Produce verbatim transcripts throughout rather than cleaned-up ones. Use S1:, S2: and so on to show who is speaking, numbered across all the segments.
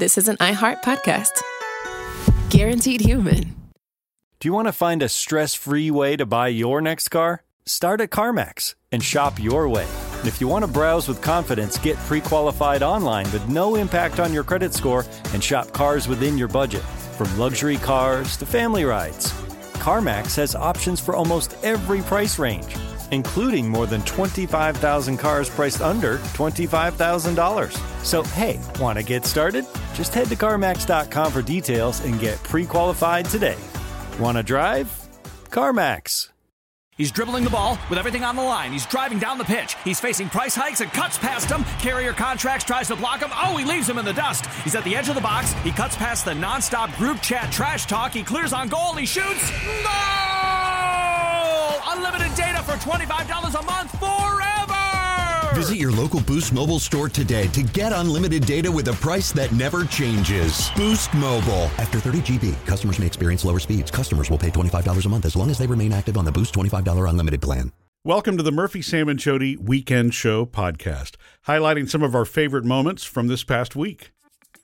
S1: this is an iHeart podcast. Guaranteed Human.
S2: Do you want to find a stress-free way to buy your next car? Start at CarMax and shop your way. And if you want to browse with confidence, get pre-qualified online with no impact on your credit score and shop cars within your budget. From luxury cars to family rides, CarMax has options for almost every price range, including more than twenty-five thousand cars priced under twenty-five thousand dollars. So, hey, want to get started? Just head to CarMax dot com for details and get pre-qualified today. Want to drive? CarMax.
S3: He's dribbling the ball with everything on the line. He's driving down the pitch. He's facing price hikes and cuts past him. Carrier Contracts tries to block him. Oh, he leaves him in the dust. He's at the edge of the box. He cuts past the nonstop group chat trash talk. He clears on goal. He shoots. Goal! Unlimited data for twenty-five dollars a month forever!
S4: Visit your local Boost Mobile store today to get unlimited data with a price that never changes. Boost Mobile. After thirty G B, customers may experience lower speeds. Customers will pay twenty-five dollars a month as long as they remain active on the Boost twenty-five dollars unlimited plan.
S5: Welcome to the Murphy, Sam, and Jody Weekend Show podcast, highlighting some of our favorite moments from this past week.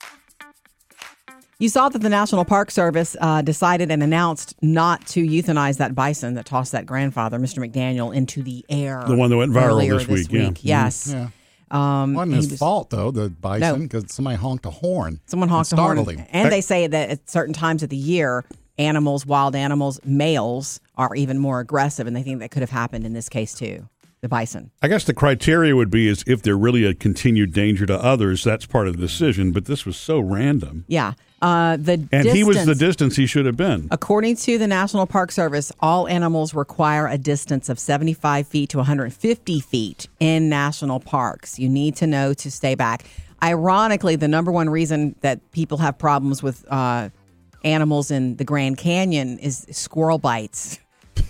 S6: You saw that the National Park Service uh, decided and announced not to euthanize that bison that tossed that grandfather, Mister McDaniel, into the air.
S5: The one that went viral this,
S6: this
S5: week, yeah.
S6: week. Yes.
S7: Yeah.
S6: Um,
S7: wasn't his
S6: was,
S7: fault, though, the bison, because
S6: no.
S7: somebody honked a horn.
S6: Someone honked a horn.
S7: Him.
S6: And they say that at certain times of the year, animals, wild animals, males are even more aggressive, and they think that could have happened in this case, too. The bison.
S5: I guess the criteria would be is if they're really a continued danger to others, that's part of the decision, but this was so random.
S6: Yeah. Uh, the
S5: and
S6: distance,
S5: he was the distance he should have been.
S6: According to the National Park Service, all animals require a distance of seventy-five feet to one hundred fifty feet in national parks. You need to know to stay back. Ironically, the number one reason that people have problems with uh, animals in the Grand Canyon is squirrel bites.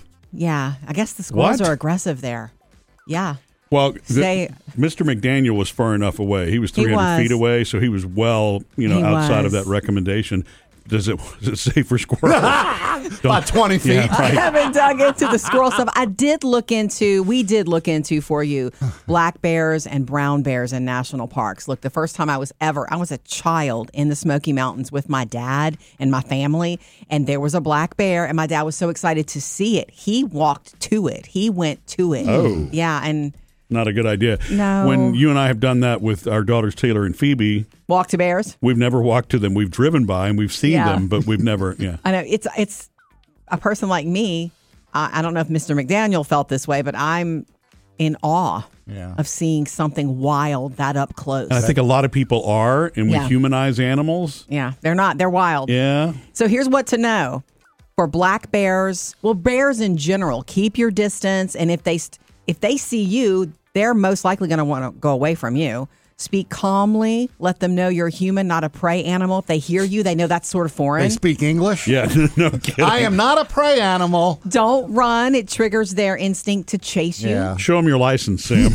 S6: Yeah, I guess the squirrels
S5: What?
S6: are aggressive there. Yeah.
S5: Well,
S6: Stay,
S5: the, Mister McDaniel was far enough away. He was three hundred
S6: was.
S5: feet away, so he was well, you know,
S6: He
S5: outside
S6: was.
S5: of that recommendation. Does it, is it safe for squirrels?
S7: About twenty feet.
S5: Yeah,
S6: I
S5: right.
S6: haven't dug into the squirrel stuff. I did look into, we did look into for you, black bears and brown bears in national parks. Look, the first time I was ever, I was a child in the Smoky Mountains with my dad and my family, and there was a black bear, and my dad was so excited to see it. He walked to it. He went to it.
S5: Oh.
S6: Yeah, and
S5: Not a good idea.
S6: No.
S5: When you and I have done that with our daughters Taylor and Phoebe,
S6: walk to bears.
S5: we've never walked to them. We've driven by and we've seen
S6: Yeah.
S5: them, but we've never, yeah.
S6: I know it's it's a person like me. I, I don't know if Mister McDaniel felt this way, but I'm in awe
S7: Yeah.
S6: of seeing something wild that up close.
S5: And I think a lot of people are, and we
S6: Yeah.
S5: humanize animals.
S6: Yeah, they're not. They're wild.
S5: Yeah.
S6: So here's what to know. For black bears, well, bears in general, keep your distance. And if they st- if they see you, they're most likely going to want to go away from you. Speak calmly. Let them know you're a human, not a prey animal. If they hear you, they know that's sort of foreign.
S7: They speak English?
S5: Yeah, no kidding.
S7: I am not a prey animal.
S6: Don't run. It triggers their instinct to chase you.
S7: Yeah.
S5: Show them your license, Sam.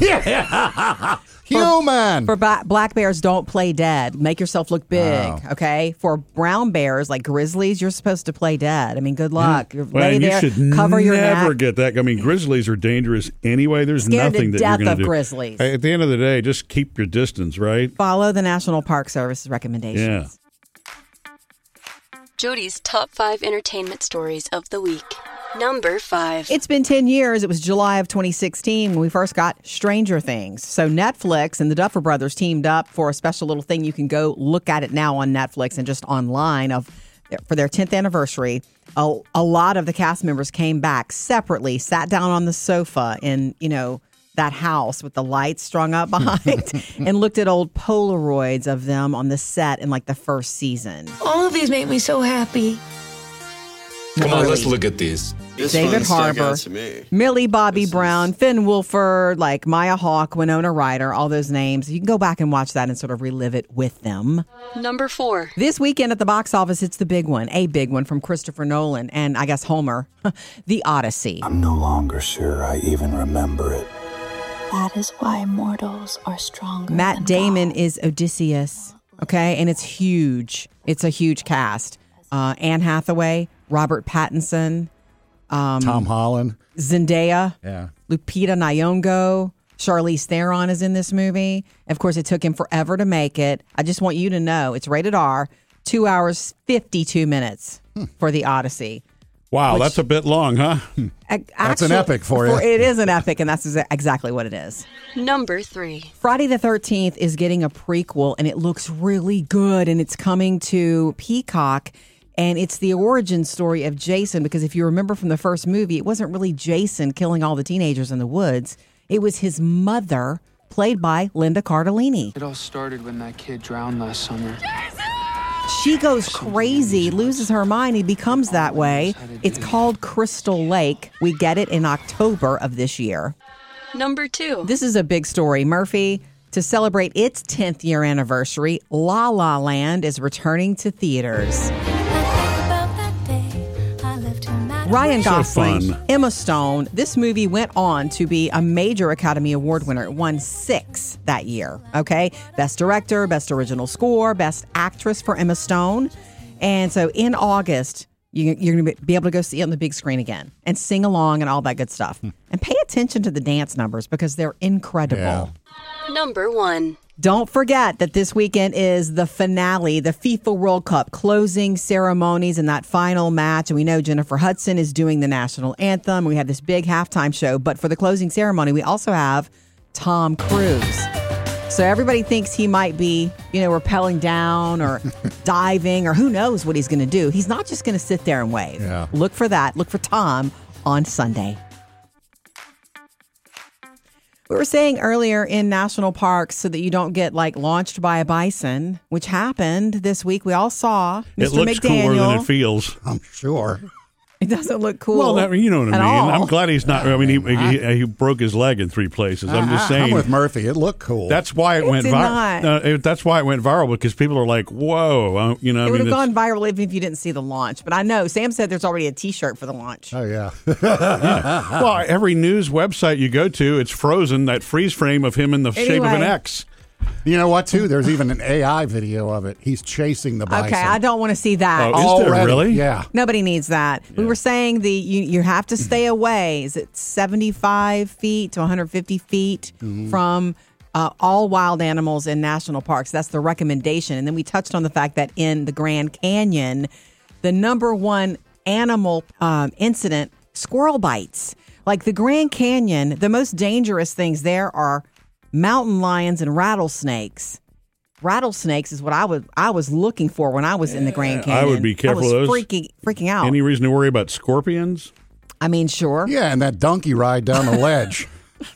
S7: Human.
S6: For ba- black bears, don't play dead. Make yourself look big,
S7: Oh.
S6: okay? For brown bears, like grizzlies, you're supposed to play dead. I mean, good luck.
S5: Well,
S6: Lay
S5: and
S6: there,
S5: you should
S6: cover your
S5: never
S6: neck.
S5: get that. I mean, grizzlies are dangerous anyway. There's
S6: Scared to
S5: nothing that
S6: death
S5: you're going
S6: of
S5: to do.
S6: grizzlies.
S5: At the end of the day, just keep your distance, right?
S6: Follow the National Park Service's recommendations.
S8: Jody's top five entertainment stories of the week. Number five.
S6: It's been ten years. It was July of twenty sixteen when we first got Stranger Things. So Netflix and the Duffer Brothers teamed up for a special little thing. You can go look at it now on Netflix and just online of for their tenth anniversary. A, a lot of the cast members came back separately, sat down on the sofa in, you know, that house with the lights strung up behind and looked at old Polaroids of them on the set in like the first season.
S9: All of these make me so happy.
S10: Come on, let's look at these.
S11: This
S6: David
S11: one stuck
S6: Harbour,
S11: out to me.
S6: Millie Bobby
S11: This
S6: Brown,
S11: is-
S6: Finn Wolford, like Maya Hawke, Winona Ryder, all those names. You can go back and watch that and sort of relive it with them.
S8: Number four.
S6: This weekend at the box office, it's the big one, a big one from Christopher Nolan and I guess Homer, The Odyssey.
S12: I'm no longer sure I even remember it.
S13: That is why mortals are stronger.
S6: Matt
S13: than
S6: Damon
S13: God.
S6: is Odysseus, okay? And it's huge. It's a huge cast. Uh, Anne Hathaway, Robert Pattinson, um,
S7: Tom Holland.
S6: Zendaya,
S7: Yeah.
S6: Lupita Nyong'o, Charlize Theron is in this movie. Of course, it took him forever to make it. I just want you to know it's rated R, two hours, fifty-two minutes hmm. for The Odyssey.
S5: Wow,
S6: which,
S5: that's a bit long, huh?
S6: Actually,
S7: that's an epic for you.
S6: For, it is an epic, and that's exactly what it is.
S8: Number three.
S6: Friday the thirteenth is getting a prequel, and it looks really good, and it's coming to Peacock. And it's the origin story of Jason, because if you remember from the first movie, it wasn't really Jason killing all the teenagers in the woods. It was his mother, played by Linda Cardellini.
S11: It all started when that kid drowned last summer.
S6: Jason! She goes crazy, loses her mind. He becomes that way. It's called Crystal Lake. We get it in October of this year.
S8: Number two.
S6: This is a big story. Murphy, to celebrate its tenth year anniversary, La La Land is returning to theaters. Ryan Gosling,
S5: so
S6: Emma Stone. This movie went on to be a major Academy Award winner. It won six that year. Okay, Best Director, Best Original Score, Best Actress for Emma Stone. And so in August, you, you're going to be able to go see it on the big screen again and sing along and all that good stuff. And pay attention to the dance numbers because they're incredible.
S7: Yeah.
S8: Number one.
S6: Don't forget that this weekend is the finale, the FIFA World Cup closing ceremonies and that final match. And we know Jennifer Hudson is doing the national anthem. We have this big halftime show. But for the closing ceremony, we also have Tom Cruise. So everybody thinks he might be, you know, rappelling down or diving or who knows what he's going to do. He's not just going to sit there and wave.
S7: Yeah.
S6: Look for that. Look for Tom on Sunday. We were saying earlier in national parks so that you don't get like launched by a bison, which happened this week. We all saw Mister
S5: It looks
S6: McDaniel.
S5: cooler than it feels.
S7: I'm sure.
S6: It doesn't look cool.
S5: Well, that, you know what I mean.
S6: all.
S5: I'm glad he's not. I mean, he, he, he broke his leg in three places. I'm just saying.
S7: I'm with Murphy. It looked cool.
S5: That's why it,
S6: It
S5: went
S6: did
S5: viral.
S6: not.
S5: Uh, it, that's why it went viral because people are like, "Whoa!" Uh, you know,
S6: It
S5: I
S6: would
S5: mean,
S6: have
S5: it's-
S6: gone viral even if you didn't see the launch. But I know Sam said there's already a T-shirt for the launch.
S7: Oh, yeah.
S5: yeah. Well, every news website you go to, it's frozen. That freeze frame of him in the shape of an
S6: Anyway.
S5: X.
S7: You know what, too? There's even an A I video of it. He's chasing the bison.
S6: Okay, I don't want to see that.
S5: Oh, is there
S7: Already.
S5: really?
S7: Yeah.
S6: Nobody needs that. We were saying the you, you have to stay away. Is it seventy-five feet to one hundred fifty feet
S7: Mm-hmm.
S6: from uh, all wild animals in national parks? That's the recommendation. And then we touched on the fact that in the Grand Canyon, the number one animal um, incident, squirrel bites. Like the Grand Canyon, the most dangerous things there are mountain lions and rattlesnakes. Rattlesnakes is what I was I was looking for when I was in the Grand Canyon.
S5: I would be careful
S6: I was
S5: of those.
S6: freaking freaking out.
S5: Any reason to worry about scorpions?
S6: I mean, sure.
S7: Yeah, and that donkey ride down the ledge.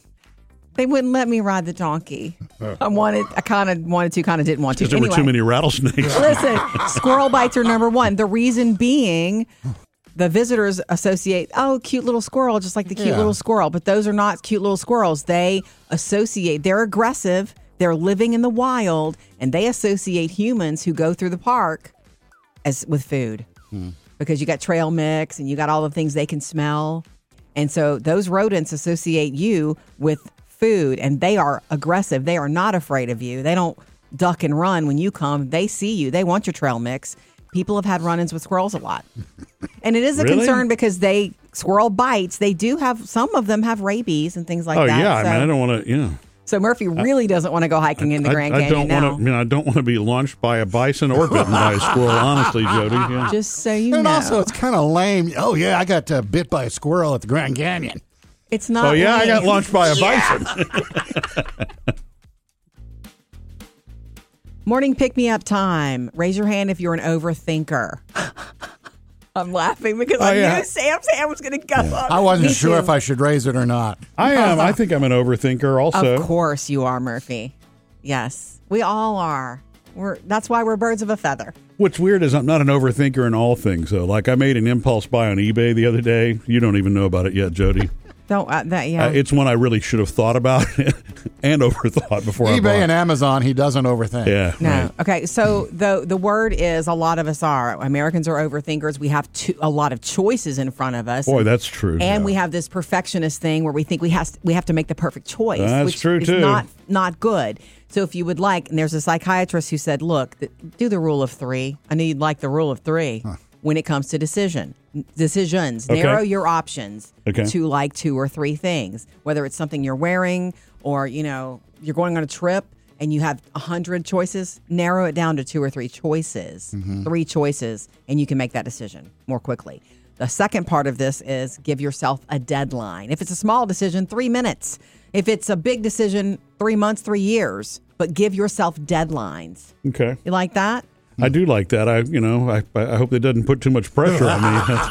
S6: They wouldn't let me ride the donkey. I wanted, I kind of wanted to, kind of didn't want to.
S5: Because there
S6: Anyway,
S5: were too many rattlesnakes.
S6: listen, squirrel bites are number one. The reason being, the visitors associate, oh, cute little squirrel, just like the cute
S7: Yeah.
S6: little squirrel. But those are not cute little squirrels. They associate, they're aggressive, they're living in the wild, and they associate humans who go through the park as with food.
S7: Hmm.
S6: Because you got trail mix and you got all the things they can smell. And so those rodents associate you with food, and they are aggressive. They are not afraid of you. They don't duck and run when you come. They see you. They want your trail mix. People have had run-ins with squirrels a lot. And it is a
S5: Really?
S6: concern because they, squirrel bites, they do have, some of them have rabies and things like
S5: oh
S6: that.
S5: yeah,
S6: so,
S5: I mean, I don't want to. You know,
S6: so Murphy really doesn't want to go hiking in the
S5: I,
S6: Grand
S5: I
S6: Canyon
S5: don't
S6: now.
S5: want to. I mean, I don't want to be launched by a bison or bitten by a squirrel. Honestly, Jody. Yeah.
S6: Just so you
S7: And
S6: know.
S7: also, it's kind of lame. Oh, yeah, I got uh, bit by a squirrel at the Grand Canyon.
S6: It's not
S5: Oh yeah, I got
S6: lame.
S5: launched by a
S6: Yeah.
S5: bison.
S6: Morning pick-me-up time. Raise your hand if you're an overthinker. I'm laughing because
S5: Oh,
S6: I
S5: yeah.
S6: knew Sam's hand was going to go up.
S7: I wasn't
S6: Me
S7: sure
S6: too.
S7: if I should raise it or not.
S5: I am. I think I'm an overthinker. Also,
S6: Of course you are, Murphy. Yes, we all are. We're that's why we're birds of a feather.
S5: what's weird is I'm not an overthinker in all things. Though, like I made an impulse buy on eBay the other day. You don't even know about it yet, Jody.
S6: Don't uh, that yeah.
S5: Uh, it's one I really should have thought about and overthought before I bought.
S7: eBay and Amazon, he doesn't overthink.
S5: Yeah.
S6: No.
S5: Right.
S6: Okay. So the the word is a lot of us are. Americans are overthinkers. We have two, a lot of choices in front of us.
S5: Boy, that's true.
S6: And
S5: yeah.
S6: we have this perfectionist thing where we think we has we have to make the perfect choice,
S5: That's
S6: which
S5: true,
S6: is
S5: too.
S6: not not good. So if you would like, and there's a psychiatrist who said, look, th- do the rule of three. I know you'd like the rule of three. when it comes to decision decisions.
S5: Okay.
S6: Narrow your options
S5: Okay.
S6: to like two or three things, whether it's something you're wearing or, you know, you're going on a trip and you have a hundred choices. Narrow it down to two or three choices,
S7: Mhm.
S6: three choices, and you can make that decision more quickly. The second part of this is give yourself a deadline. If it's a small decision, three minutes. If it's a big decision, three months, three years. But give yourself deadlines.
S5: Okay.
S6: You like that?
S5: I do like that. I, you know, I, I hope it doesn't put too much pressure on me. That's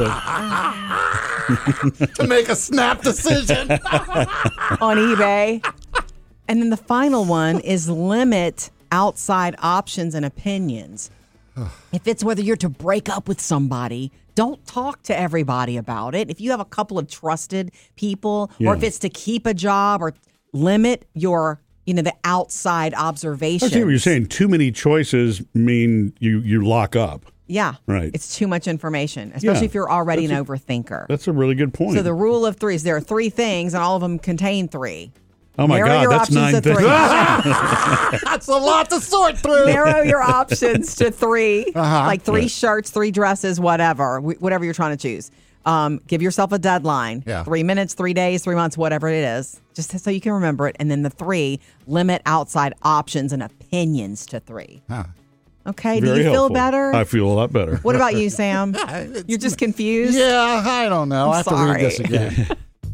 S5: a,
S7: to make a snap decision
S6: on eBay. And then the final one is limit outside options and opinions. If it's whether you're to break up with somebody, don't talk to everybody about it. If you have a couple of trusted people,
S5: Yeah.
S6: or if it's to keep a job, or limit your, you know, the outside observation.
S5: I see what you're saying. Too many choices mean you, you lock up.
S6: Yeah.
S5: Right.
S6: It's too much information, especially
S5: Yeah.
S6: if you're already
S5: That's
S6: an
S5: a-
S6: overthinker.
S5: That's a really good point.
S6: So the rule of threes, there are three things, and all of them contain three.
S5: oh, my
S6: Narrow
S5: God.
S6: your
S5: That's
S6: options
S5: nine
S6: to
S5: things.
S6: three.
S7: That's a lot to sort through.
S6: Narrow your options to three,
S7: Uh-huh.
S6: like three
S5: Right.
S6: shirts, three dresses, whatever, wh- whatever you're trying to choose. Um, give yourself a deadline.
S7: Yeah.
S6: Three minutes, three days, three months, whatever it is, just so you can remember it. And then the three, limit outside options and opinions to three.
S7: Huh.
S6: Okay, do
S5: Very
S6: you feel
S5: helpful.
S6: better?
S5: I feel a lot better.
S6: What about you, Sam? You're just confused?
S7: Yeah, I don't know.
S6: I'm
S7: I have
S6: sorry.
S7: to read this again.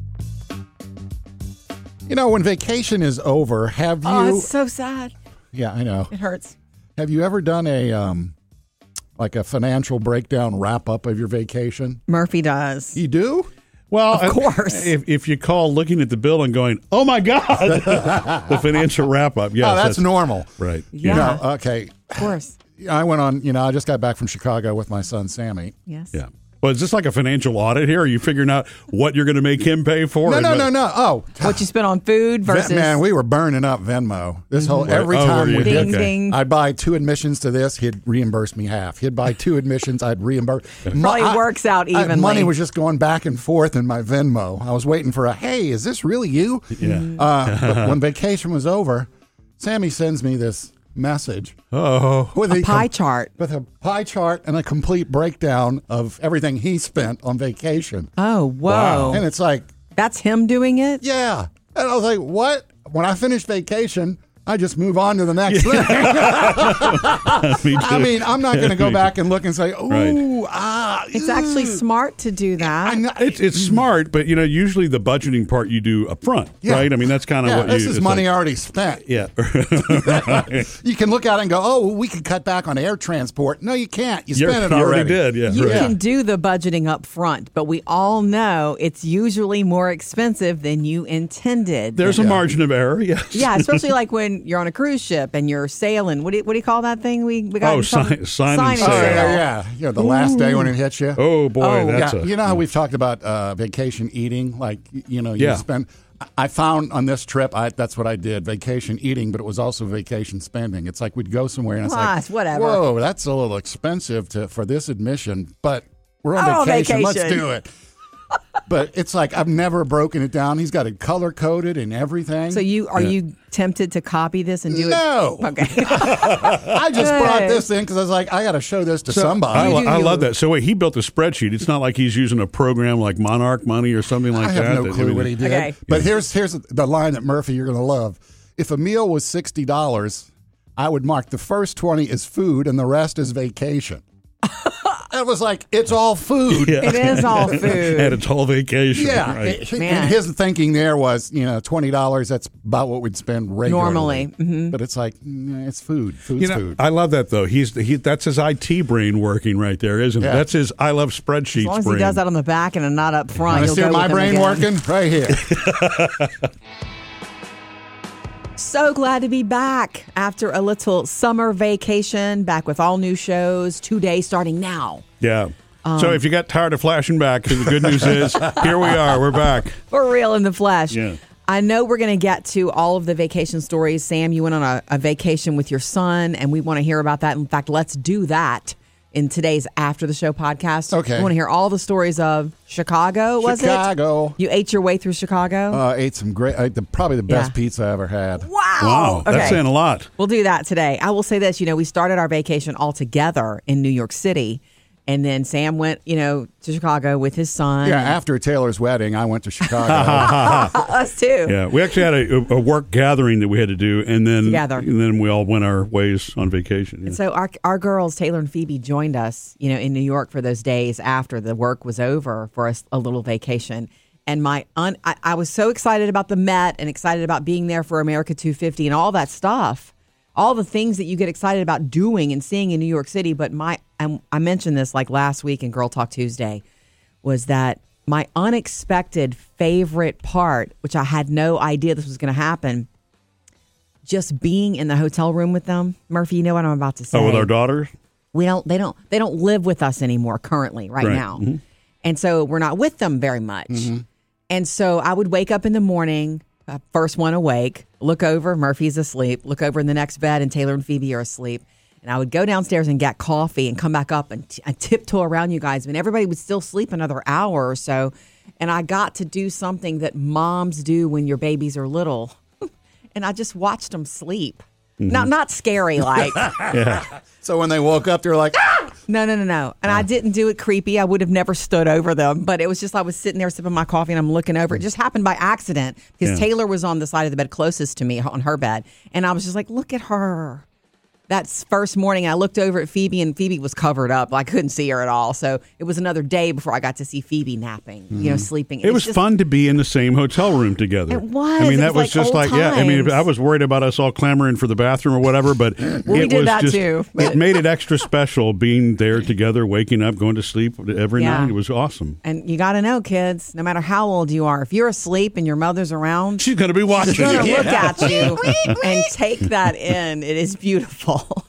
S7: You know, when vacation is over, have you?
S6: Oh, it's so sad.
S7: Yeah, I know.
S6: It hurts.
S7: Have you ever done a um, like a financial breakdown wrap up of your vacation?
S6: Murphy does.
S7: You do?
S5: Well,
S6: Of course.
S5: If, if you call looking at the bill and going, oh, my God, the financial wrap up. Yes,
S7: oh, that's, normal.
S5: Right.
S6: Yeah.
S7: No, okay.
S6: Of course.
S7: I went on, you know, I just got back from Chicago with my son, Sammy.
S6: Yes.
S5: Yeah. Well, is this like a financial audit here? Are you figuring out what you're going to make him pay for?
S7: No,
S5: And
S7: no,
S5: what-
S7: no, no. Oh,
S6: What you spent on food versus.
S7: Ven- man, we were burning up Venmo. This whole,
S5: Right.
S7: every
S5: Oh,
S7: time
S5: were
S7: we
S5: you?
S7: did,
S6: Ding, ding.
S7: I'd buy two admissions to this, he'd reimburse me half. He'd buy two admissions, I'd reimburse.
S6: Probably
S7: I-
S6: works out
S7: I-
S6: evenly.
S7: money was just going back and forth in my Venmo. I was waiting for a, hey, is this really you?
S5: Yeah.
S7: Uh, but when vacation was over, Sammy sends me this message
S5: Oh.
S7: with
S6: A pie chart.
S7: with a pie chart and a complete breakdown of everything he spent on vacation.
S6: Oh, whoa.
S5: Wow.
S7: And it's like,
S6: That's him doing it?
S7: yeah. And I was like, what? When I finish vacation, I just move on to the next thing.
S5: Me too.
S7: I mean, I'm not going to go
S5: Me
S7: back and look and say, ooh,
S5: Right.
S7: ah.
S6: It's actually
S7: ew.
S6: smart to do that.
S7: I know-
S5: It's it's smart, but you know, usually the budgeting part you do up front,
S7: Yeah.
S5: right? I mean, that's kind of
S7: yeah,
S5: what
S7: this
S5: you.
S7: is
S5: it's
S7: money
S5: like-
S7: already spent.
S5: yeah.
S7: You can look at it and go, oh, well, we could cut back on air transport. No, you can't. You
S5: You're-
S7: spent it
S5: you
S7: already.
S5: did, yeah.
S6: You
S5: right.
S6: can do the budgeting up front, but we all know it's usually more expensive than you intended.
S5: There's a margin of error, yes.
S6: yeah, especially like when you're on a cruise ship and you're sailing. What do you, what do you call that thing we, we got?
S5: Oh,
S6: in trouble?
S5: sign- sign and
S7: Oh,
S5: sail.
S7: yeah, yeah. Yeah, the last day when it hits you.
S5: Oh boy,
S6: Oh.
S5: that's
S7: yeah,
S5: a.
S7: you know how we've talked about uh, vacation eating, like y- you know, you
S5: Yeah.
S7: spend. I found on this trip, I, that's what I did: vacation eating, but it was also vacation spending. It's like we'd go somewhere, and it's
S6: Ah,
S7: like,
S6: it's whatever.
S7: Whoa, that's a little expensive to for this admission, but we're on
S6: Oh,
S7: vacation. Let's
S6: vacation.
S7: do it. But it's like I've never broken it down. He's got it color coded and everything.
S6: So you are
S5: Yeah.
S6: you tempted to copy this and do
S7: No.
S6: it? Okay.
S7: I just brought this in because I was like, I got to show this to
S5: So,
S7: somebody.
S5: I, lo-
S6: You do
S5: I
S6: you.
S5: love that. So wait, he built a spreadsheet. It's not like he's using a program like Monarch Money or something like
S7: I have
S5: that.
S7: no
S5: that-
S7: clue what he did.
S6: Okay.
S7: But here's here's the line that Murphy you're going to love. If a meal was sixty dollars, I would mark the first twenty as food and the rest as vacation. It was like it's all food.
S5: Yeah.
S6: It is all food.
S5: And it's all vacation.
S7: Yeah,
S5: right.
S7: It-
S6: Man.
S7: and his thinking there was, you know, twenty dollars. That's about what we'd spend regularly.
S6: Normally, mhm.
S7: But it's like mm, it's food. Food's
S5: You know,
S7: food.
S5: I love that though. He's he, that's his I T brain working right there, isn't it?
S7: Yeah.
S5: That's his I love spreadsheets
S6: As long as
S5: brain.
S6: he does that on the back and not up front,
S7: Want to
S6: you'll
S7: see
S6: go
S7: my
S6: with him
S7: brain
S6: again.
S7: working right here.
S6: So glad to be back after a little summer vacation, back with all new shows, two days starting now.
S5: Yeah.
S6: Um,
S5: so if you got tired of flashing back, the good news is here we are. We're back.
S6: For real in the flesh.
S5: Yeah.
S6: I know we're going to get to all of the vacation stories. Sam, you went on a, a vacation with your son, and we want to hear about that. In fact, let's do that in today's After the Show podcast.
S7: Okay.
S6: We want to hear all the stories of Chicago, was it?
S7: Chicago.
S6: You ate your way through Chicago?
S7: Uh, ate some great, uh, the, probably the best
S6: Yeah.
S7: pizza I ever had.
S6: wow.
S5: Wow. That's
S6: Okay.
S5: saying a lot.
S6: We'll do that today. I will say this, you know, we started our vacation all together in New York City, And then Sam went, you know, to Chicago with his son.
S7: Yeah, after Taylor's wedding, I went to Chicago.
S6: Us too.
S5: Yeah, we actually had a, a work gathering that we had to do, and then
S6: Together.
S5: and then we all went our ways on vacation. Yeah.
S6: And so our our girls, Taylor and Phoebe, joined us, you know, in New York for those days after the work was over for a, a little vacation. And my un, I, I was so excited about the Met and excited about being there for America two fifty and all that stuff. All the things that you get excited about doing and seeing in New York City. But my, I, I mentioned this like last week in Girl Talk Tuesday, was that my unexpected favorite part, which I had no idea this was going to happen, just being in the hotel room with them. Murphy, you know what I'm about to say.
S5: Oh, with our daughters?
S6: We don't, they don't, they don't live with us anymore currently right,
S5: Right.
S6: now.
S5: Mhm.
S6: And so we're not with them very much.
S7: Mm-hmm.
S6: And so I would wake up in the morning, uh, first one awake, look over, Murphy's asleep, look over in the next bed, and Taylor and Phoebe are asleep. And I would go downstairs and get coffee and come back up and, t- and tiptoe around you guys. And everybody would still sleep another hour or so. And I got to do something that moms do when your babies are little. And I just watched them sleep.
S7: Mm-hmm.
S6: Not not scary like.
S5: Yeah.
S7: So when they woke up, they were like, ah!
S6: No, no, no, no. And I didn't do it creepy. I would have never stood over them. But it was just I was sitting there sipping my coffee and I'm looking over. It just happened by accident because
S5: Yeah.
S6: Taylor was on the side of the bed closest to me on her bed. And I was just like, look at her. That's first morning. I looked over at Phoebe and Phoebe was covered up. I couldn't see her at all. So it was another day before I got to see Phoebe napping, you know, sleeping.
S5: It was
S6: just
S5: fun to be in the same hotel room together.
S6: It was.
S5: I mean,
S6: It
S5: that
S6: was
S5: was,
S6: like
S5: just
S6: old
S5: like, yeah. I mean,
S6: times.
S5: I was worried about us all clamoring for the bathroom or whatever, but
S6: We
S5: it
S6: did
S5: was
S6: that
S5: just,
S6: too.
S5: It made it extra special being there together, waking up, going to sleep every
S6: Yeah.
S5: night. It was awesome.
S6: And you got to know, kids, no matter how old you are, if you're asleep and your mother's around,
S5: She's going to be watching
S6: she's going to
S5: you.
S6: look at you and take that in. It is beautiful.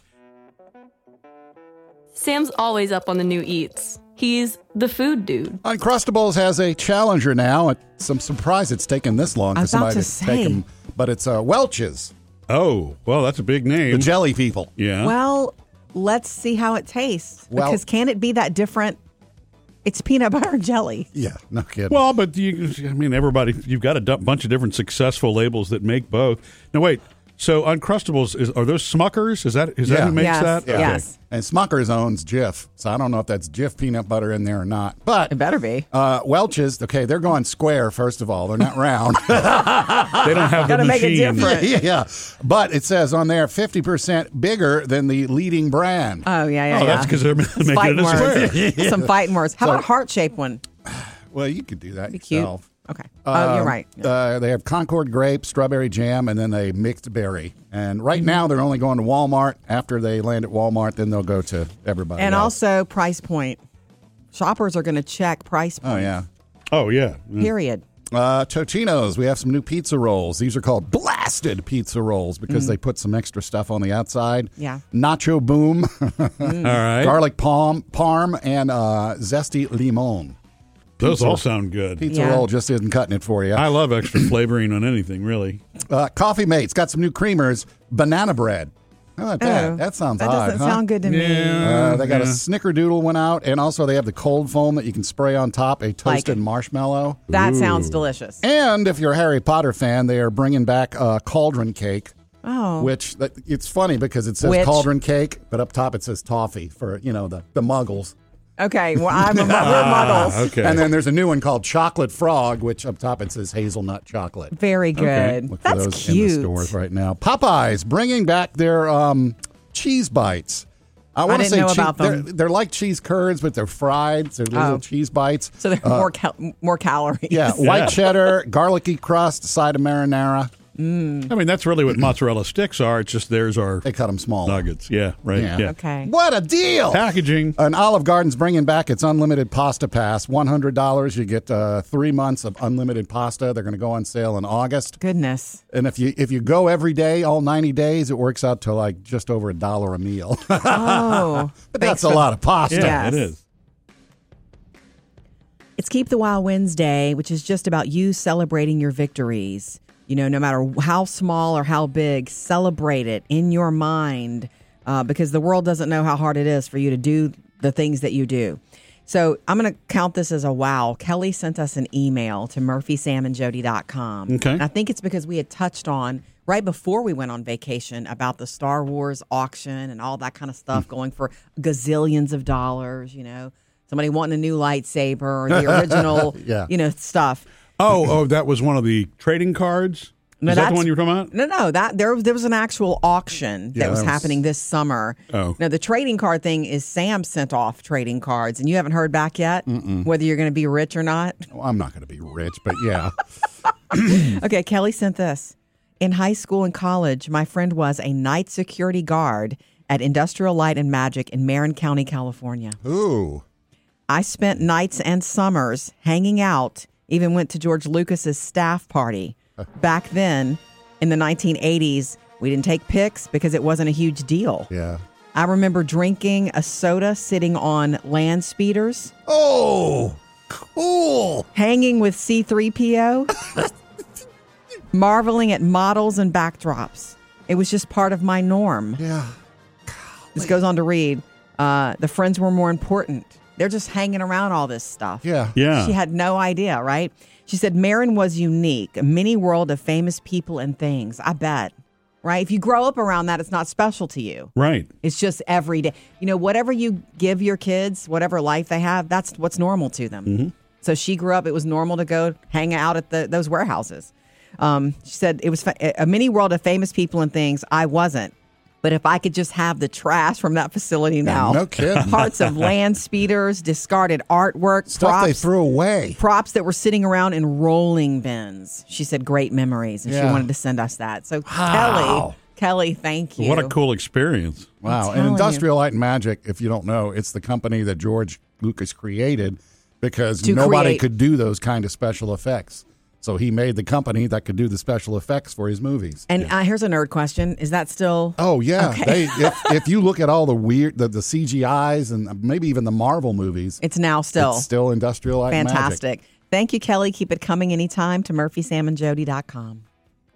S14: Sam's always up on the new eats. He's the food dude.
S7: Uncrustables has a challenger now. It's some surprise it's taken this long
S6: I
S7: for
S6: was about
S7: somebody
S6: to
S7: to take
S6: say.
S7: them. But it's uh, Welch's,
S5: Oh, well, that's a big name.
S7: the jelly people.
S5: Yeah.
S6: Well, let's see how it tastes.
S7: Well-
S6: because can it be that different? It's peanut butter and jelly.
S7: Yeah, no kidding.
S5: Well, but you, I mean, everybody, you've got a d- bunch of different successful labels that make both. Now, wait. So Uncrustables, is, are those Smuckers? Is that is that
S7: Yeah.
S5: who makes
S6: Yes.
S5: that?
S6: Yeah. Yes.
S7: And Smuckers owns Jif, so I don't know if that's Jif peanut butter in there or not. But
S6: It better be.
S7: uh, Welch's, okay, they're going square, first of all. They're not round.
S5: They don't have the
S6: Gotta make it
S5: machine.
S6: different.
S7: yeah, yeah. But it says on there fifty percent bigger than the leading brand.
S6: Oh, yeah, yeah,
S5: Oh,
S6: yeah.
S5: that's because they're making
S6: Fighting
S5: it a square.
S6: words. Some fighting words. How
S7: So-
S6: about a heart-shaped one?
S7: Well, you could do that
S6: Be cute.
S7: yourself.
S6: Okay. Oh, you're right.
S7: Uh, they have Concord grape, strawberry jam, and then a mixed berry. And right now, they're only going to Walmart. After they land at Walmart, then they'll go to everybody
S6: And
S7: else.
S6: also price point. Shoppers are going to check price point.
S7: Oh, yeah.
S5: Oh, yeah.
S6: Period.
S7: Uh, Totino's, we have some new pizza rolls. These are called blasted pizza rolls because they put some extra stuff on the outside.
S6: Yeah.
S7: Nacho boom,
S5: All right.
S7: garlic palm, parm, and uh, zesty limon.
S5: Those
S7: Pizza-
S5: all sound good.
S7: Pizza
S6: Yeah.
S7: roll just isn't cutting it for you.
S5: I love extra flavoring on anything, really.
S7: Uh, Coffee Mate's got some new creamers, banana bread. How about that?
S6: Oh,
S7: that sounds
S6: that
S7: odd,
S6: doesn't
S7: huh?
S6: sound good to me.
S7: Uh, they got
S5: Yeah.
S7: a snickerdoodle one out, and also they have the cold foam that you can spray on top, a toasted
S6: Like-
S7: marshmallow.
S6: That sounds delicious.
S7: And if you're a Harry Potter fan, they are bringing back uh, cauldron cake.
S6: Oh.
S7: Which that, it's funny because it says
S6: Which?
S7: cauldron cake, but up top it says toffee for you know the the muggles.
S6: Okay. Well, I'm a, we're muggles.
S5: Okay.
S7: And then there's a new one called chocolate frog, which up top it says hazelnut chocolate.
S6: Very good.
S7: Look for
S6: That's
S7: those
S6: cute.
S7: in the stores right now. Popeyes bringing back their um, cheese bites. I want to
S6: didn't
S7: say
S6: know
S7: cheese,
S6: about them.
S7: They're, they're like cheese curds, but they're fried. So they're little
S6: Oh.
S7: cheese bites.
S6: So they're
S7: Uh,
S6: more cal- more calories.
S7: Yeah, white cheddar, garlicky crust, side of marinara.
S5: I mean, that's really what mozzarella sticks are. It's just theirs are
S7: They cut them small.
S5: nuggets. Yeah, right.
S7: Yeah.
S5: Yeah.
S6: Okay.
S7: What a deal!
S5: Packaging.
S7: An Olive Garden's bringing back its unlimited pasta pass. one hundred dollars. You get uh, three months of unlimited pasta. They're going to go on sale in August.
S6: Goodness.
S7: And if you if you go every day, all ninety days, it works out to like just over a dollar a meal.
S6: Oh.
S7: But that's
S6: Thanks
S7: a
S6: for-
S7: lot of pasta.
S5: Yeah,
S6: Yes.
S5: it is.
S6: It's Keep the Wow Wednesday, which is just about you celebrating your victories. You know, no matter how small or how big, celebrate it in your mind uh, because the world doesn't know how hard it is for you to do the things that you do. So I'm going to count this as a wow. Kelly sent us an email to murphy sam and jody dot com.
S5: Okay.
S6: And I think it's because we had touched on right before we went on vacation about the Star Wars auction and all that kind of stuff going for gazillions of dollars, you know, somebody wanting a new lightsaber or the original,
S5: Yeah.
S6: you know, stuff.
S5: Oh, oh, that was one of the trading cards?
S6: No,
S5: Is that the
S6: that's-
S5: one you were talking about?
S6: No, no, that there there was an actual auction that
S5: Yeah,
S6: was
S5: that was-
S6: happening this summer.
S5: Oh.
S6: Now the trading card thing is Sam sent off trading cards, and you haven't heard back yet
S7: Mm-mm.
S6: whether you're going to be rich or not.
S7: Well, I'm not going to be rich, but yeah.
S6: Okay, Kelly sent this. In high school and college, my friend was a night security guard at Industrial Light and Magic in Marin County, California.
S7: Ooh.
S6: I spent nights and summers hanging out, even went to George Lucas's staff party. Back then, in the nineteen eighties, we didn't take pics because it wasn't a huge deal.
S7: Yeah.
S6: I remember drinking a soda sitting on land speeders.
S7: Oh, cool.
S6: Hanging with C three P O. Marveling at models and backdrops. It was just part of my norm.
S7: Yeah.
S6: This goes on to read, uh, the friends were more important. They're just hanging around all this stuff.
S7: Yeah.
S5: Yeah.
S6: She had no idea, right? She said Marin was unique, a mini world of famous people and things. I bet. Right? If you grow up around that, it's not special to you.
S5: Right.
S6: It's just every day. You know, whatever you give your kids, whatever life they have, that's what's normal to them.
S5: Mm-hmm.
S6: So she grew up, it was normal to go hang out at the those warehouses. Um, she said it was fa- a mini world of famous people and things. I wasn't. But if I could just have the trash from that facility now.
S7: No kidding.
S6: Parts of land speeders, discarded artwork,
S7: Stuff
S6: props,
S7: they threw away.
S6: props that were sitting around in rolling bins. She said great memories, and she
S7: Yeah.
S6: wanted to send us that. So
S7: Wow.
S6: Kelly, Kelly, thank you.
S5: What a cool experience.
S7: Wow. And
S6: telling
S7: Industrial Light and Magic, if you don't know, it's the company that George Lucas created because
S6: To
S7: nobody
S6: create-
S7: could do those kind of special effects. So he made the company that could do the special effects for his movies.
S6: And uh, here's a nerd question: is that still?
S7: Oh yeah,
S6: Okay.
S7: they, if, if you look at all the weird, the, the C G Is and maybe even the Marvel movies,
S6: It's now still
S7: it's still Industrial Light and Magic.
S6: fantastic. Thank you, Kelly. Keep it coming anytime to murphy sam and jody dot com.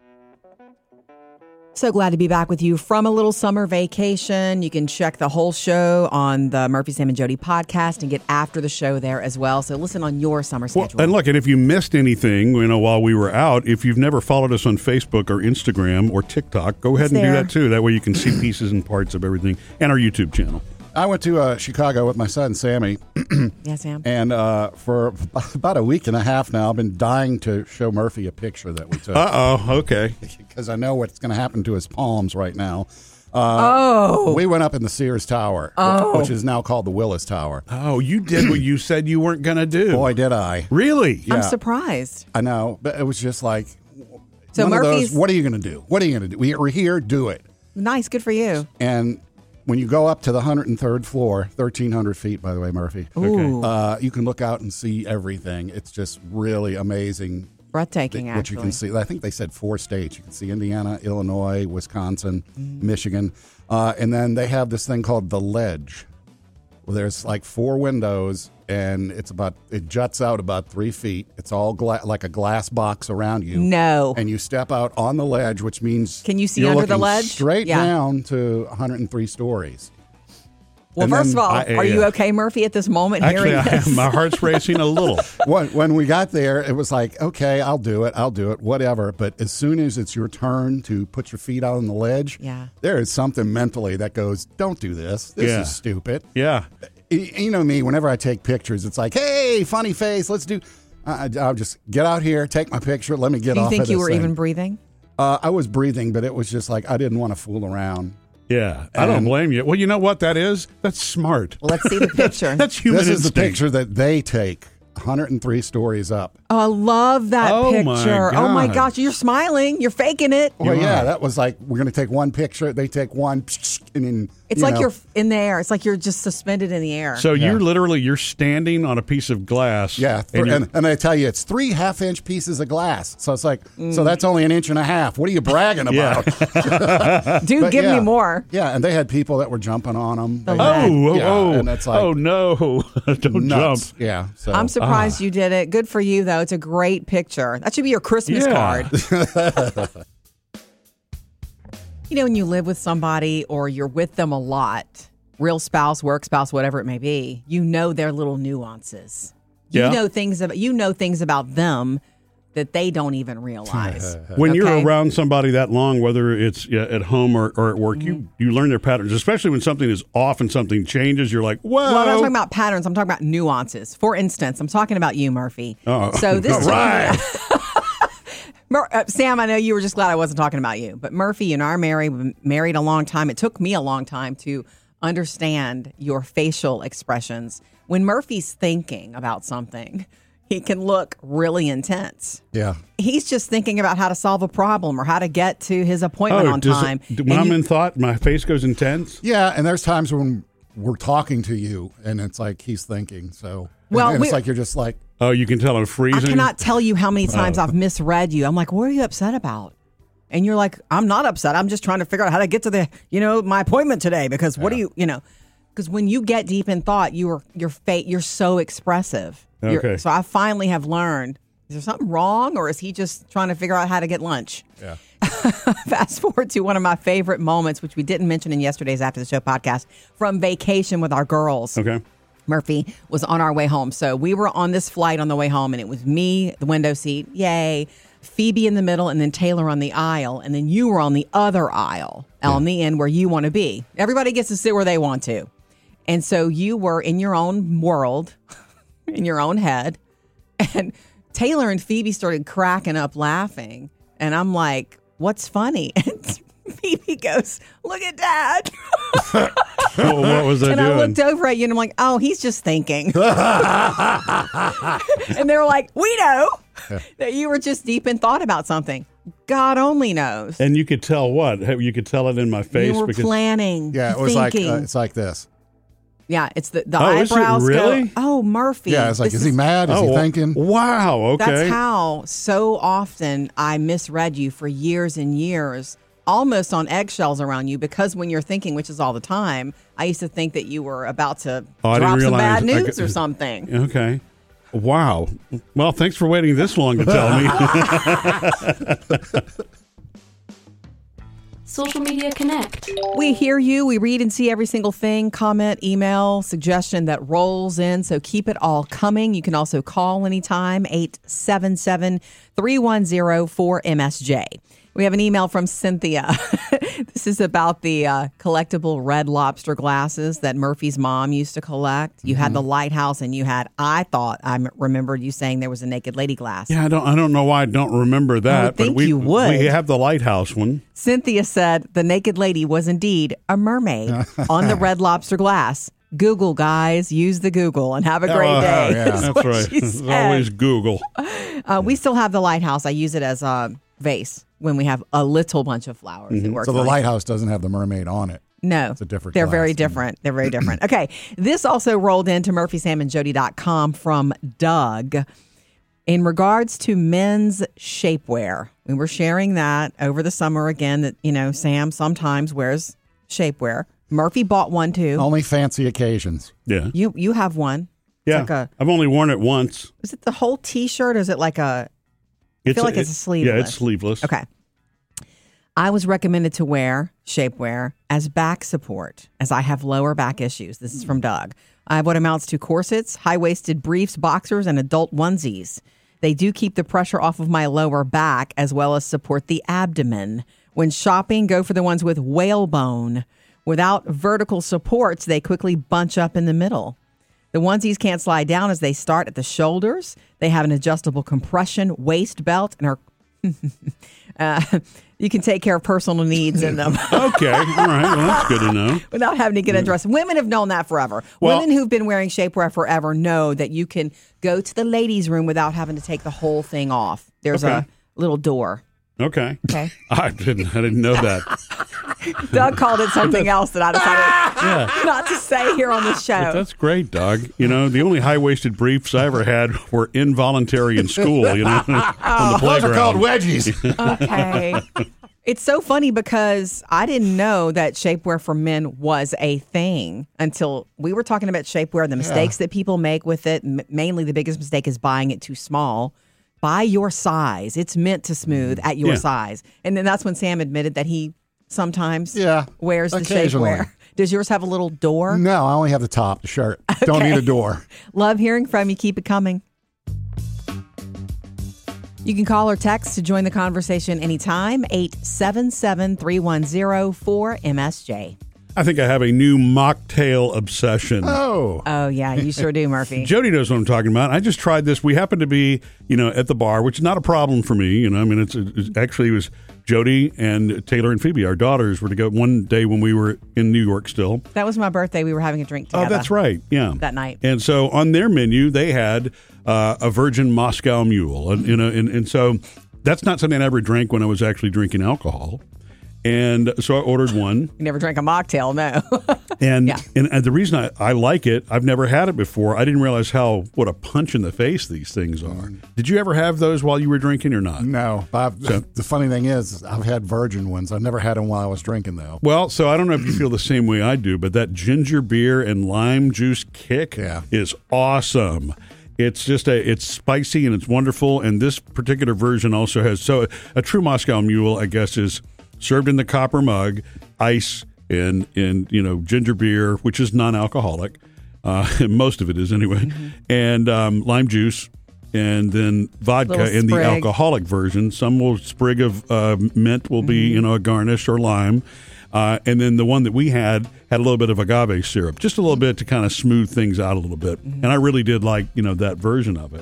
S6: So glad to be back with you from a little summer vacation. You can check the whole show on the Murphy, Sam, and Jody podcast and get after the show there as well. So listen on your summer
S5: Well,
S6: schedule.
S5: and look, and if you missed anything, you know, while we were out, if you've never followed us on Facebook or Instagram or TikTok, go ahead
S6: It's
S5: and do
S6: there.
S5: that too. That way you can see pieces and parts of everything, and our YouTube channel.
S7: I went to uh, Chicago with my son Sammy,
S6: yeah, Sam.
S7: and uh, for about a week and a half now, I've been dying to show Murphy a picture that we took.
S5: Uh oh, okay.
S7: Because I know what's going to happen to his palms right now. Uh,
S6: Oh.
S7: We went up in the Sears Tower,
S6: Oh.
S7: which is now called the Willis Tower.
S5: Oh, you did what you said you weren't going to do.
S7: Boy, did I.
S5: Really?
S6: I'm
S7: Yeah.
S6: surprised.
S7: I know, but it was just like,
S6: So
S7: one of
S6: Murphy's-
S7: those, what are you going to do? What are you going to do? We- We're here, do it.
S6: Nice, good for you.
S7: And when you go up to the one hundred third floor, thirteen hundred feet, by the way, Murphy,
S6: Ooh.
S7: uh, you can look out and see everything. It's just really amazing.
S6: Breathtaking,
S7: What you can
S6: actually.
S7: see. I think they said four states. You can see Indiana, Illinois, Wisconsin, Michigan. Uh, and then they have this thing called the Ledge. Well, there's like four windows, and it's about it juts out about three feet. It's all gla- like a glass box around you.
S6: No.
S7: And you step out on the ledge, which means
S6: Can you see
S7: you're
S6: under the
S7: looking
S6: ledge?
S7: straight
S6: Yeah.
S7: down to one hundred three stories.
S6: Well,
S7: And
S6: first
S7: then
S6: of all,
S5: I-
S6: are you
S5: yeah.
S6: okay, Murphy, at this moment
S5: Actually,
S6: hearing
S5: I,
S6: this?
S5: my heart's racing a little.
S7: when, when we got there, it was like, okay, I'll do it, I'll do it, whatever. But as soon as it's your turn to put your feet out on the ledge,
S6: Yeah.
S7: there is something mentally that goes, don't do this. This
S5: Yeah.
S7: is stupid.
S5: Yeah.
S7: Y- You know me, whenever I take pictures, it's like, hey, funny face, let's do. I, I'll just get out here, take my picture, let me get
S6: Do you
S7: off
S6: think
S7: of
S6: you
S7: this
S6: were
S7: thing.
S6: even breathing?
S7: Uh, I was breathing, but it was just like I didn't want to fool around.
S5: Yeah. I don't
S7: And-
S5: blame you. Well, you know what that is? That's smart.
S6: Well, let's see the picture.
S5: That's human
S7: This is the
S5: instinct.
S7: picture that they take, one hundred three stories up.
S6: Oh, I love that
S5: Oh, my
S6: picture. Oh my
S5: God.
S6: gosh, you're smiling. You're faking it.
S7: Well,
S5: You
S7: yeah,
S5: are.
S7: that was like we're going to take one picture. They take one, and then
S6: It's
S7: you
S6: like
S7: know,
S6: you're in the air. It's like you're just suspended in the air.
S5: So
S7: Yeah.
S5: you're literally you're standing on a piece of glass.
S7: yeah,
S5: and
S7: and,
S5: you're-
S7: and, I tell you, it's three half-inch pieces of glass. So it's like,
S6: Mm.
S7: so that's only an inch and a half. What are you bragging
S5: Yeah.
S7: about?
S6: Dude,
S7: But
S6: give
S7: yeah.
S6: me more.
S7: Yeah, and they had people that were jumping on them.
S6: The
S7: They-
S6: leg.
S5: oh, oh,
S7: Yeah,
S5: oh,
S7: and it's like
S5: oh no! Don't
S7: nuts.
S5: jump.
S7: Yeah, so
S6: I'm surprised you did it. Good for you, though. It's a great picture. That should be your Christmas
S5: Yeah.
S6: card. You know, when you live with somebody or you're with them a lot, real spouse, work spouse, whatever it may be, you know their little nuances. You
S5: Yeah.
S6: know things about you know things about them that they don't even realize.
S5: When
S6: okay?
S5: you're around somebody that long, whether it's yeah, at home or, or at work, mm-hmm. you, you learn their patterns, especially when something is off and something changes. You're like, whoa.
S6: Well, I'm not talking about patterns. I'm talking about nuances. For instance, I'm talking about you, Murphy.
S5: Oh,
S6: so this
S5: all right.
S6: Mur- uh, Sam, I know you were just glad I wasn't talking about you, but Murphy and I are married, we've been married a long time. It took me a long time to understand your facial expressions. When Murphy's thinking about something, he can look really intense.
S7: Yeah.
S6: He's just thinking about how to solve a problem or how to get to his appointment
S5: oh,
S6: on
S5: does
S6: time.
S5: It, when
S6: and
S5: I'm
S6: you,
S5: in thought, my face goes intense?
S7: Yeah, and there's times when we're talking to you, and it's like he's thinking. So
S6: well,
S7: and, and
S6: we,
S7: it's like you're just like,
S5: oh, you can tell I'm freezing?
S6: I cannot tell you how many times
S5: oh.
S6: I've misread you. I'm like, what are you upset about? And you're like, I'm not upset. I'm just trying to figure out how to get to the, you know, my appointment today because what yeah. do you, you know, because when you get deep in thought, you are, your fa- you're so expressive.
S5: Okay.
S6: You're, so I finally have learned, is there something wrong or is he just trying to figure out how to get lunch?
S7: Yeah.
S6: Fast forward to one of my favorite moments, which we didn't mention in yesterday's After the Show podcast, from vacation with our girls.
S5: Okay.
S6: Murphy was on our way home. So we were on this flight on the way home, and it was me, the window seat, yay, Phoebe in the middle, and then Taylor on the aisle, and then you were on the other aisle, yeah. on the end where you want to be. Everybody gets to sit where they want to. And so you were in your own world, in your own head, and Taylor and Phoebe started cracking up laughing, and I'm like, what's funny? And Phoebe goes, look at Dad.
S5: Well, what was I
S6: and
S5: doing?
S6: I looked over at you and I'm like, oh, he's just thinking. And they were like, we know that you were just deep in thought about something. God only knows.
S5: And you could tell what? You could tell it in my face.
S6: You were
S5: because
S6: planning.
S7: Yeah, it was
S6: thinking.
S7: like uh, it's like this.
S6: Yeah, it's the, the
S5: oh,
S6: eyebrows
S5: is it really?
S6: go, oh, Murphy.
S7: Yeah, it's like, is he mad? Is
S5: oh,
S7: he thinking?
S5: Wow, okay.
S6: That's how so often I misread you for years and years, almost on eggshells around you, because when you're thinking, which is all the time, I used to think that you were about to
S5: oh,
S6: drop some bad
S5: I
S6: news
S5: could,
S6: or something.
S5: Okay. Wow. Well, thanks for waiting this long to tell me.
S14: Social Media Connect.
S6: We hear you. We read and see every single thing, comment, email, suggestion that rolls in. So keep it all coming. You can also call anytime, eight seven seven, three one zero, four M S J. We have an email from Cynthia. This is about the uh, collectible Red Lobster glasses that Murphy's mom used to collect. You mm-hmm. had the Lighthouse, and you had, I thought, I remembered you saying there was a Naked Lady glass.
S5: Yeah, I don't I don't know why I don't remember that.
S6: I would think
S5: but we,
S6: you would.
S5: We have the Lighthouse one.
S6: Cynthia said the Naked Lady was indeed a mermaid on the Red Lobster glass. Google, guys. Use the Google and have a great
S5: oh,
S6: day.
S5: Yeah. That's right. It's always Google.
S6: Uh, we still have the Lighthouse. I use it as a vase when we have a little bunch of flowers. Mm-hmm. It works
S7: so the
S6: fine.
S7: Lighthouse doesn't have the mermaid on it.
S6: No.
S7: It's a different
S6: They're
S7: glass.
S6: very different. They're very different. Okay. This also rolled into murphy sam and jody dot com from Doug. In regards to men's shapewear, we were sharing that over the summer again that, you know, Sam sometimes wears shapewear. Murphy bought one too.
S7: Only fancy occasions.
S5: Yeah.
S6: You you have one. It's
S5: yeah.
S6: Like a,
S5: I've only worn it once.
S6: Is it the whole T-shirt or is it like a, I feel like
S5: a,
S6: it's a sleeveless.
S5: Yeah, it's sleeveless.
S6: Okay. I was recommended to wear shapewear as back support as I have lower back issues. This is from Doug. I have what amounts to corsets, high-waisted briefs, boxers, and adult onesies. They do keep the pressure off of my lower back as well as support the abdomen. When shopping, go for the ones with whalebone. Without vertical supports, they quickly bunch up in the middle. The onesies can't slide down as they start at the shoulders. They have an adjustable compression waist belt and are uh, you can take care of personal needs in them.
S5: Okay. All right. Well, that's good to know.
S6: Without having to get undressed. Women have known that forever.
S5: Well,
S6: Women who've been wearing shapewear forever know that you can go to the ladies' room without having to take the whole thing off. There's
S5: okay.
S6: a little door.
S5: Okay.
S6: Okay.
S5: I didn't. I didn't know that.
S6: Doug called it something else that I decided yeah. not to say here on the show.
S5: But that's great, Doug. You know, the only high-waisted briefs I ever had were involuntary in school. You know, on the playground.
S7: Those are called wedgies.
S6: Okay. It's so funny because I didn't know that shapewear for men was a thing until we were talking about shapewear, the mistakes yeah. that people make with it. M- mainly the biggest mistake is buying it too small. Buy your size. It's meant to smooth at your
S5: yeah.
S6: size. And then that's when Sam admitted that he sometimes
S7: yeah,
S6: wears the shapewear. Does yours have a little door?
S7: No, I only have the top, the shirt. Okay. Don't need a door.
S6: Love hearing from you. Keep it coming. You can call or text to join the conversation anytime, eight seven seven, three one zero, four M S J.
S5: I think I have a new mocktail obsession.
S7: Oh.
S6: Oh, yeah, you sure do, Murphy.
S5: Jody knows what I'm talking about. I just tried this. We happened to be, you know, at the bar, which is not a problem for me. You know, I mean, it's, it's actually it was Jody and Taylor and Phoebe, our daughters, were to go one day when we were in New York still.
S6: That was my birthday. We were having a drink together.
S5: Oh, that's right. Yeah.
S6: That night.
S5: And so on their menu, they had uh, a Virgin Moscow Mule. And, you know, and, and so that's not something I ever drank when I was actually drinking alcohol. And so I ordered one.
S6: You never drank a mocktail, no.
S5: and,
S6: yeah.
S5: and and the reason I, I like it, I've never had it before. I didn't realize how what a punch in the face these things are. Mm. Did you ever have those while you were drinking or not?
S7: No. I've, so, the funny thing is, I've had virgin ones. I've never had them while I was drinking, though.
S5: Well, so I don't know if you feel the same way I do, but that ginger beer and lime juice kick
S7: yeah.
S5: is awesome. It's just a, it's spicy and it's wonderful. And this particular version also has, so a true Moscow Mule, I guess, is served in the copper mug, ice, and, and you know, ginger beer, which is non-alcoholic. Uh, most of it is anyway. Mm-hmm. And um, lime juice, and then vodka in the alcoholic version. Some will sprig of uh, mint will mm-hmm. be, you know, a garnish or lime. Uh, and then the one that we had had a little bit of agave syrup, just a little bit to kind of smooth things out a little bit. Mm-hmm. And I really did like, you know, that version of it.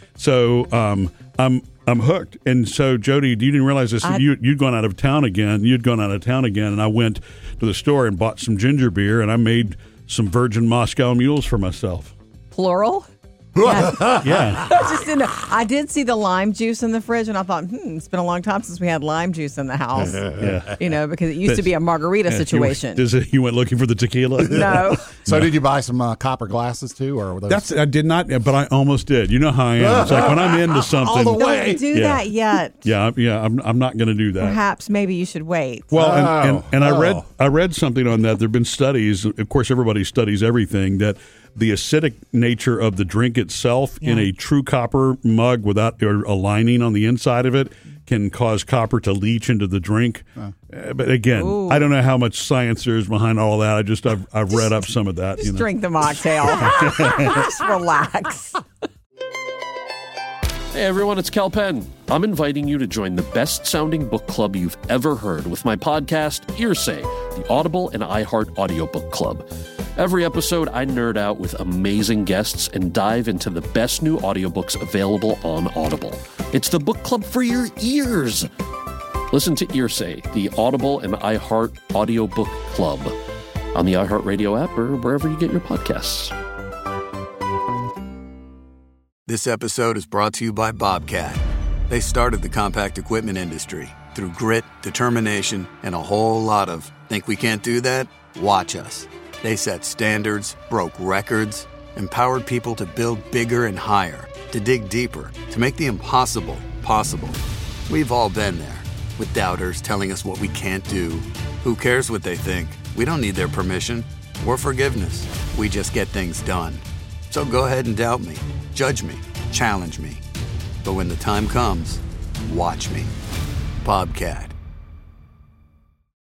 S5: So um, I'm I'm hooked. And so, Jody, you didn't realize this. I, you, you'd gone out of town again. You'd gone out of town again. And I went to the store and bought some ginger beer, and I made some Virgin Moscow Mules for myself.
S6: Plural?
S5: Yeah. yeah.
S6: I just didn't know. I did see the lime juice in the fridge, and I thought, hmm, it's been a long time since we had lime juice in the house.
S5: yeah.
S6: You know, because it used That's, to be a margarita yeah, situation.
S5: You, it, you went looking for the tequila?
S6: No.
S7: So did you buy some uh, copper glasses too, or were those?
S5: That's I did not, but I almost did. You know how I am. It's like when I'm into something.
S7: All the way.
S6: Don't do
S5: yeah.
S6: that yet.
S5: Yeah, yeah. I'm I'm not going to do that.
S6: Perhaps maybe you should wait.
S5: Well,
S7: oh,
S5: and, and, and
S7: oh.
S5: I read I read something on that. There've been studies. Of course, everybody studies everything. That the acidic nature of the drink itself yeah. in a true copper mug without or a lining on the inside of it can cause copper to leach into the drink. Oh. Uh, but again, Ooh. I don't know how much science there is behind all that. I just I've, I've read up some of that.
S6: Just
S5: you know.
S6: drink the mocktail. Just relax.
S15: Hey everyone, it's Cal Penn. I'm inviting you to join the best-sounding book club you've ever heard with my podcast, Earsay, the Audible and iHeart audiobook club. Every episode, I nerd out with amazing guests and dive into the best new audiobooks available on Audible. It's the book club for your ears. Listen to Earsay, the Audible and iHeart audiobook club on the iHeartRadio app or wherever you get your podcasts.
S16: This episode is brought to you by Bobcat. They started the compact equipment industry through grit, determination, and a whole lot of think we can't do that? Watch us. They set standards, broke records, empowered people to build bigger and higher, to dig deeper, to make the impossible possible. We've all been there, with doubters telling us what we can't do. Who cares what they think? We don't need their permission or forgiveness. We just get things done. So go ahead and doubt me, judge me, challenge me. But when the time comes, watch me. Bobcat.